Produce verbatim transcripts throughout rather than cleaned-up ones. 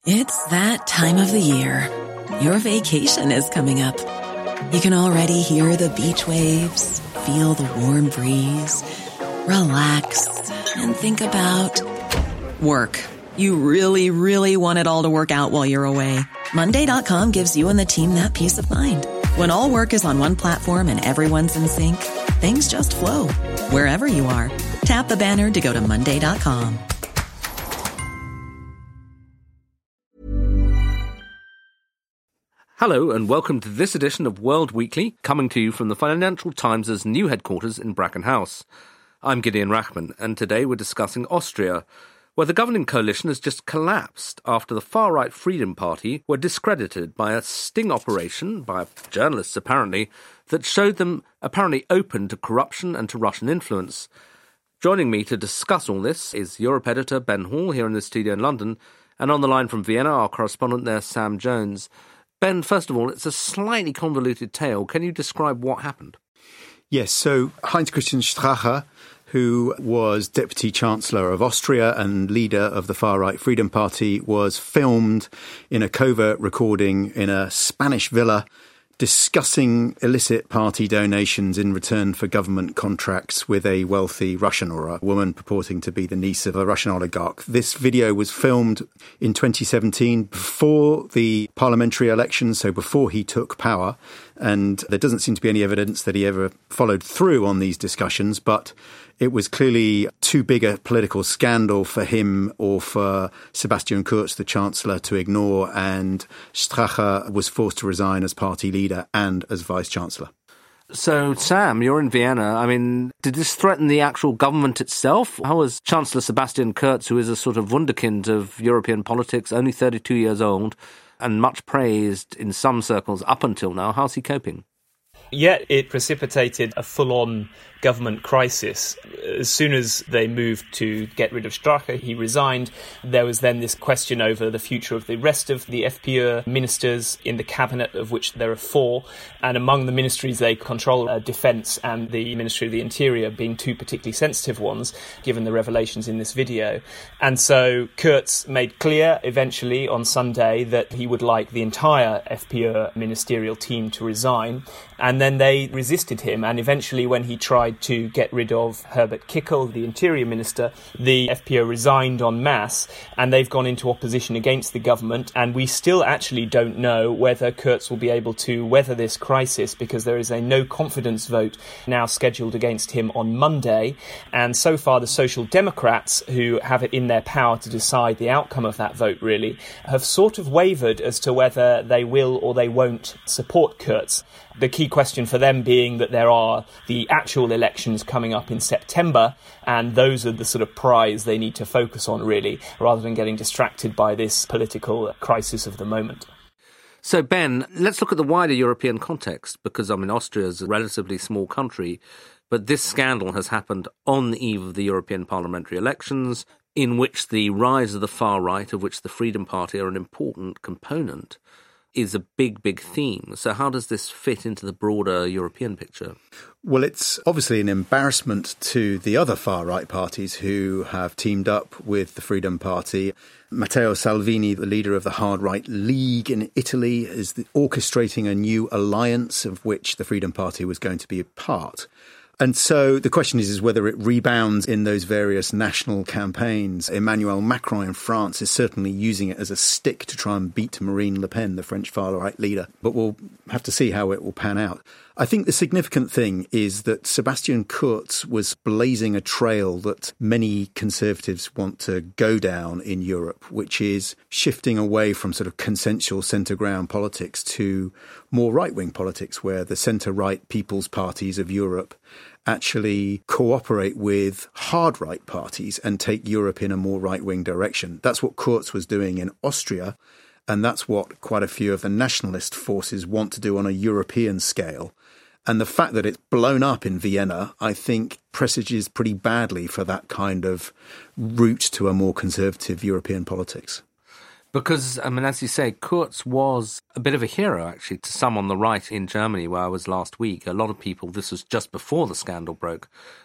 It's that time of the year. Your vacation is coming up. You can already hear the beach waves, feel the warm breeze, relax, and think about work. You really, really want it all to work out while you're away. Monday dot com gives you and the team that peace of mind. When all work is on one platform and everyone's in sync, things just flow. Wherever you are, tap the banner to go to Monday dot com. Hello and welcome to this edition of World Weekly, coming to you from the Financial Times' new headquarters in Bracken House. I'm Gideon Rachman, and today we're discussing Austria, where the governing coalition has just collapsed after the far-right Freedom Party were discredited by a sting operation, by journalists apparently, that showed them apparently open to corruption and to Russian influence. Joining me to discuss all this is Europe editor Ben Hall here in the studio in London, and on the line from Vienna, our correspondent there, Sam Jones. Ben, first of all, it's a slightly convoluted tale. Can you describe what happened? Yes, so Heinz-Christian Strache, who was Deputy Chancellor of Austria and leader of the far-right Freedom Party, was filmed in a covert recording in a Spanish villa discussing illicit party donations in return for government contracts with a wealthy Russian or a woman purporting to be the niece of a Russian oligarch. This video was filmed in twenty seventeen before the parliamentary elections, so before he took power, and there doesn't seem to be any evidence that he ever followed through on these discussions, but it was clearly too big a political scandal for him or for Sebastian Kurz, the Chancellor, to ignore, and Strache was forced to resign as party leader and as Vice-Chancellor. So, Sam, you're in Vienna. I mean, did this threaten the actual government itself? How was Chancellor Sebastian Kurz, who is a sort of wunderkind of European politics, only thirty-two years old, and much praised in some circles up until now, how's he coping? Yet it precipitated a full-on government crisis. As soon as they moved to get rid of Strache, he resigned. There was then this question over the future of the rest of the F P Ö ministers in the cabinet, of which there are four. And among the ministries they control, uh, defence and the Ministry of the Interior being two particularly sensitive ones, given the revelations in this video. And so Kurz made clear eventually on Sunday that he would like the entire F P Ö ministerial team to resign. And then they resisted him. And eventually, when he tried to get rid of Herbert Kickl, the Interior Minister, the F P Ö resigned en masse, and they've gone into opposition against the government. And we still actually don't know whether Kurz will be able to weather this crisis, because there is a no-confidence vote now scheduled against him on Monday. And so far, the Social Democrats, who have it in their power to decide the outcome of that vote, really, have sort of wavered as to whether they will or they won't support Kurz. The key question for them being that there are the actual elections coming up in September, and those are the sort of prize they need to focus on, really, rather than getting distracted by this political crisis of the moment. So, Ben, let's look at the wider European context, because, I mean, Austria is a relatively small country, but this scandal has happened on the eve of the European parliamentary elections, in which the rise of the far right, of which the Freedom Party are an important component, is a big, big theme. So how does this fit into the broader European picture? Well, it's obviously an embarrassment to the other far-right parties who have teamed up with the Freedom Party. Matteo Salvini, the leader of the hard-right League in Italy, is orchestrating a new alliance of which the Freedom Party was going to be a part. And so the question is, is whether it rebounds in those various national campaigns. Emmanuel Macron in France is certainly using it as a stick to try and beat Marine Le Pen, the French far-right leader. But we'll have to see how it will pan out. I think the significant thing is that Sebastian Kurz was blazing a trail that many conservatives want to go down in Europe, which is shifting away from sort of consensual centre-ground politics to more right-wing politics, where the centre-right people's parties of Europe actually cooperate with hard-right parties and take Europe in a more right-wing direction. That's what Kurz was doing in Austria, and that's what quite a few of the nationalist forces want to do on a European scale. And the fact that it's blown up in Vienna, I think, presages pretty badly for that kind of route to a more conservative European politics. Because, I mean, as you say, Kurz was a bit of a hero, actually, to some on the right in Germany, where I was last week. A lot of people, this was just before the scandal broke,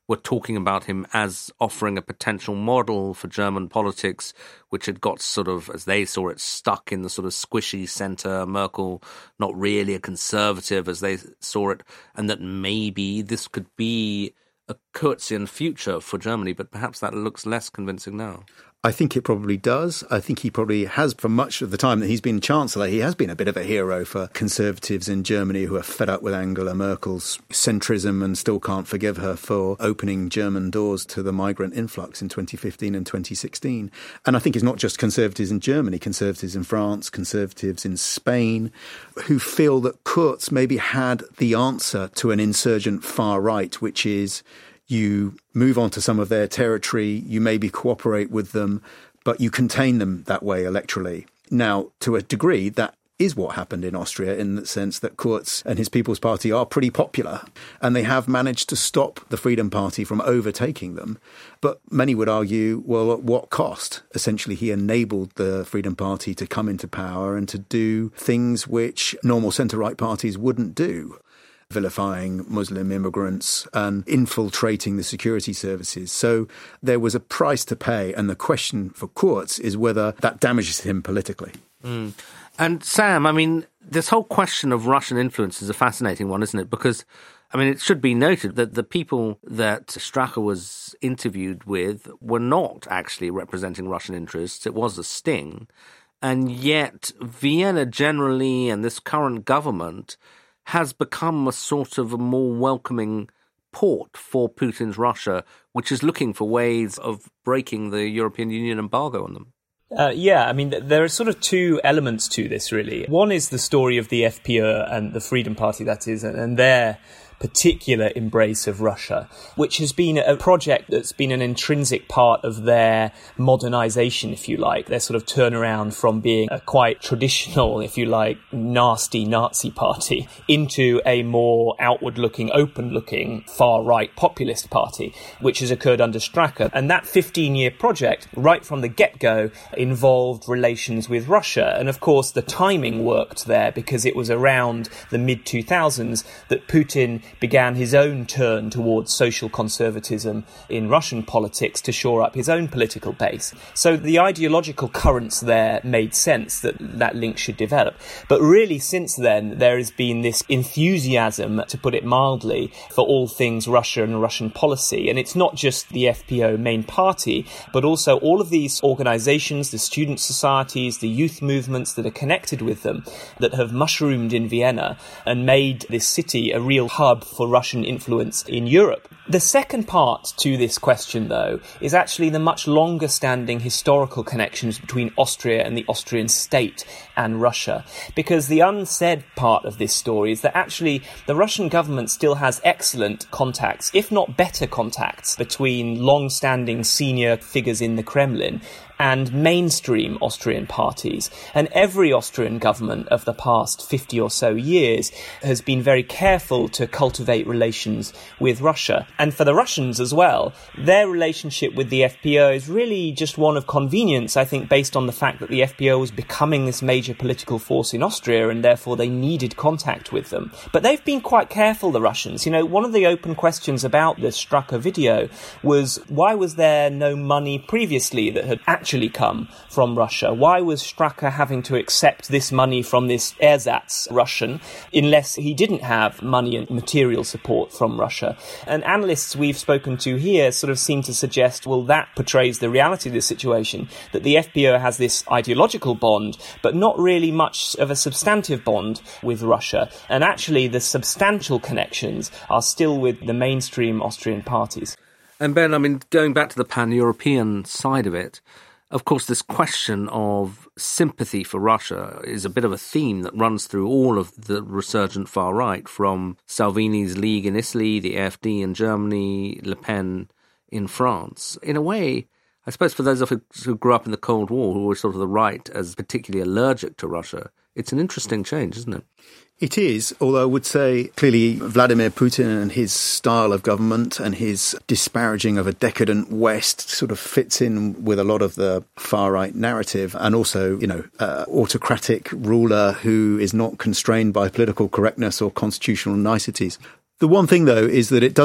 were talking about him as offering a potential model for German politics, which had got sort of, as they saw it, stuck in the sort of squishy centre. Merkel, not really a conservative as they saw it, and that maybe this could be a Kurzian future for Germany, but perhaps that looks less convincing now. I think it probably does. I think he probably has, for much of the time that he's been Chancellor, he has been a bit of a hero for conservatives in Germany who are fed up with Angela Merkel's centrism and still can't forgive her for opening German doors to the migrant influx in twenty fifteen and twenty sixteen. And I think it's not just conservatives in Germany, conservatives in France, conservatives in Spain, who feel that Kurz maybe had the answer to an insurgent far right, which is you move on to some of their territory, you maybe cooperate with them, but you contain them that way electorally. Now, to a degree, that is what happened in Austria in the sense that Kurz and his People's Party are pretty popular and they have managed to stop the Freedom Party from overtaking them. But many would argue, well, at what cost? Essentially, he enabled the Freedom Party to come into power and to do things which normal centre-right parties wouldn't do. Vilifying Muslim immigrants and infiltrating the security services. So there was a price to pay, and the question for Kurz is whether that damages him politically. Mm. And Sam, I mean, this whole question of Russian influence is a fascinating one, isn't it? Because, I mean, it should be noted that the people that Strache was interviewed with were not actually representing Russian interests. It was a sting. And yet Vienna generally and this current government has become a sort of a more welcoming port for Putin's Russia, which is looking for ways of breaking the European Union embargo on them. Uh, yeah, I mean, there are sort of two elements to this, really. One is the story of the F P Ö and the Freedom Party, that is, and their particular embrace of Russia, which has been a project that's been an intrinsic part of their modernization, if you like, their sort of turnaround from being a quite traditional, if you like, nasty Nazi party into a more outward-looking, open-looking, far-right populist party, which has occurred under Strache. And that fifteen-year project, right from the get-go, involved relations with Russia. And of course, the timing worked there because it was around the mid two thousands that Putin began his own turn towards social conservatism in Russian politics to shore up his own political base. So the ideological currents there made sense that that link should develop. But really, since then, there has been this enthusiasm, to put it mildly, for all things Russia and Russian policy. And it's not just the F P Ö main party, but also all of these organizations, the student societies, the youth movements that are connected with them, that have mushroomed in Vienna and made this city a real hub for Russian influence in Europe. The second part to this question, though, is actually the much longer-standing historical connections between Austria and the Austrian state and Russia. Because the unsaid part of this story is that actually the Russian government still has excellent contacts, if not better contacts, between long-standing senior figures in the Kremlin and mainstream Austrian parties. And every Austrian government of the past fifty or so years has been very careful to cultivate relations with Russia. And for the Russians as well, their relationship with the F P Ö is really just one of convenience, I think, based on the fact that the F P Ö was becoming this major political force in Austria and therefore they needed contact with them. But they've been quite careful, the Russians. You know, one of the open questions about this Strache video was, why was there no money previously that had actually come from Russia? Why was Strache having to accept this money from this ersatz Russian unless he didn't have money and material support from Russia? And analysts we've spoken to here sort of seem to suggest, well, that portrays the reality of the situation, that the F P Ö has this ideological bond, but not really much of a substantive bond with Russia. And actually, the substantial connections are still with the mainstream Austrian parties. And Ben, I mean, going back to the pan-European side of it, of course, this question of sympathy for Russia is a bit of a theme that runs through all of the resurgent far right, from Salvini's League in Italy, the A F D in Germany, Le Pen in France. In a way, I suppose for those of us who grew up in the Cold War, who were sort of the right as particularly allergic to Russia, it's an interesting change, isn't it? It is, although I would say clearly Vladimir Putin and his style of government and his disparaging of a decadent West sort of fits in with a lot of the far-right narrative, and also, you know, uh, autocratic ruler who is not constrained by political correctness or constitutional niceties. The one thing, though, is that it doesn't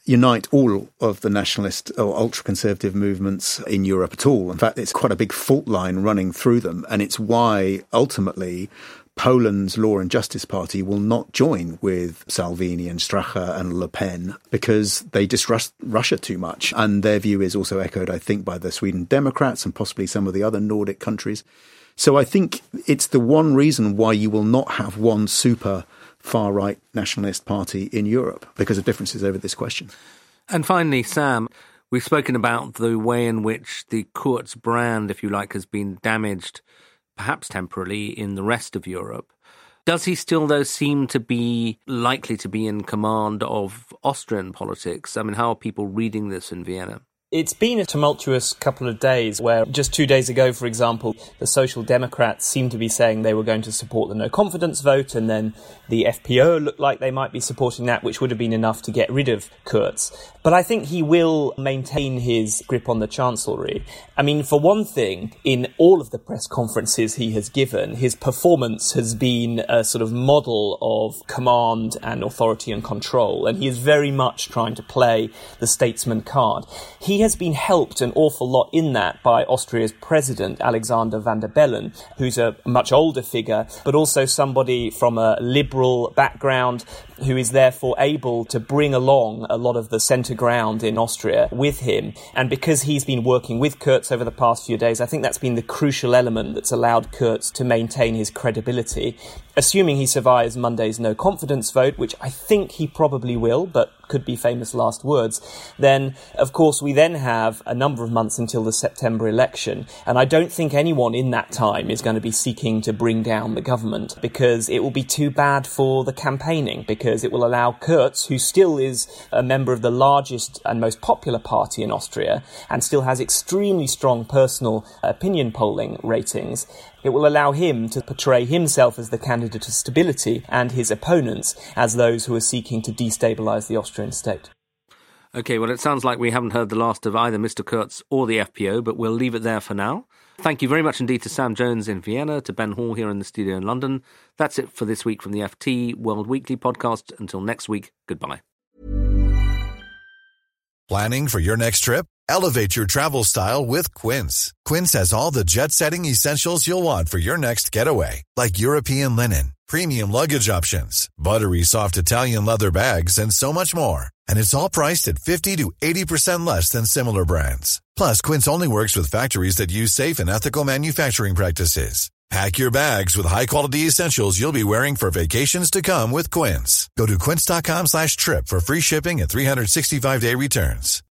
unite all of the nationalist or ultra-conservative movements in Europe at all. In fact, it's quite a big fault line running through them, and it's why ultimately Poland's Law and Justice Party will not join with Salvini and Strache and Le Pen because they distrust Russia too much. And their view is also echoed, I think, by the Sweden Democrats and possibly some of the other Nordic countries. So I think it's the one reason why you will not have one super far-right nationalist party in Europe, because of differences over this question. And finally, Sam, we've spoken about the way in which the Kurz brand, if you like, has been damaged, perhaps temporarily, in the rest of Europe. Does he still, though, seem to be likely to be in command of Austrian politics? I mean, how are people reading this in Vienna? It's been a tumultuous couple of days where just two days ago, for example, the Social Democrats seemed to be saying they were going to support the no confidence vote, and then the F P O looked like they might be supporting that, which would have been enough to get rid of Kurz. But I think he will maintain his grip on the Chancellery. I mean, for one thing, in all of the press conferences he has given, his performance has been a sort of model of command and authority and control, and he is very much trying to play the statesman card. He has been helped an awful lot in that by Austria's president, Alexander Van der Bellen, who's a much older figure, but also somebody from a liberal background who is therefore able to bring along a lot of the centre ground in Austria with him. And because he's been working with Kurz over the past few days, I think that's been the crucial element that's allowed Kurz to maintain his credibility. Assuming he survives Monday's no confidence vote, which I think he probably will, but could be famous last words, then, of course, we then have a number of months until the September election. And I don't think anyone in that time is going to be seeking to bring down the government, because it will be too bad for the campaigning, because it will allow Kurz, who still is a member of the largest and most popular party in Austria and still has extremely strong personal opinion polling ratings, it will allow him to portray himself as the candidate of stability and his opponents as those who are seeking to destabilise the Austrian state. OK, well, it sounds like we haven't heard the last of either Mister Kurz or the F P O, but we'll leave it there for now. Thank you very much indeed to Sam Jones in Vienna, to Ben Hall here in the studio in London. That's it for this week from the F T World Weekly podcast. Until next week, goodbye. Planning for your next trip? Elevate your travel style with Quince. Quince has all the jet-setting essentials you'll want for your next getaway, like European linen, premium luggage options, buttery soft Italian leather bags, and so much more. And it's all priced at fifty to eighty percent less than similar brands. Plus, Quince only works with factories that use safe and ethical manufacturing practices. Pack your bags with high-quality essentials you'll be wearing for vacations to come with Quince. Go to quince.com slash trip for free shipping and three sixty-five day returns.